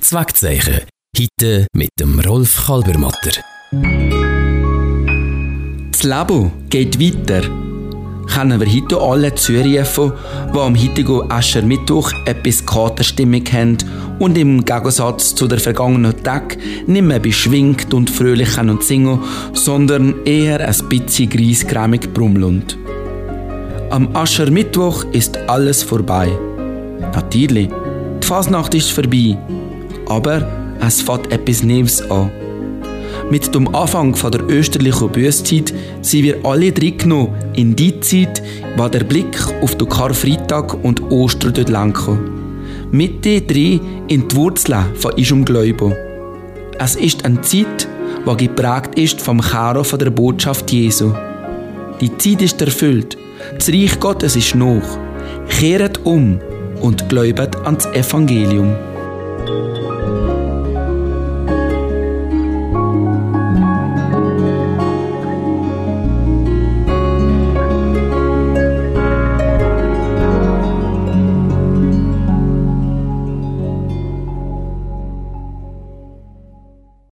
Zweckzeichen. Heute mit dem Rolf Kalbermatter. Das Leben geht weiter. Kennen wir heute alle Zürcher, die am heutigen Aschermittwoch etwas Katerstimmung haben und im Gegensatz zu der vergangenen Tag nicht mehr beschwingt und fröhlich singen, sondern eher ein bisschen griesgrämig brummeln. Am Aschermittwoch ist alles vorbei. Natürlich, die Fasnacht ist vorbei, aber es fängt etwas Neues an. Mit dem Anfang der österlichen Büsszeit sind wir alle reingenommen in die Zeit, wo der Blick auf den Karfreitag und Ostern lenken. Mit drin in die Wurzeln von unserem Glauben. Es ist eine Zeit, die geprägt ist vom Kern der Botschaft Jesu. Die Zeit ist erfüllt, das Reich Gottes ist noch. Kehret um und glaubet an das Evangelium.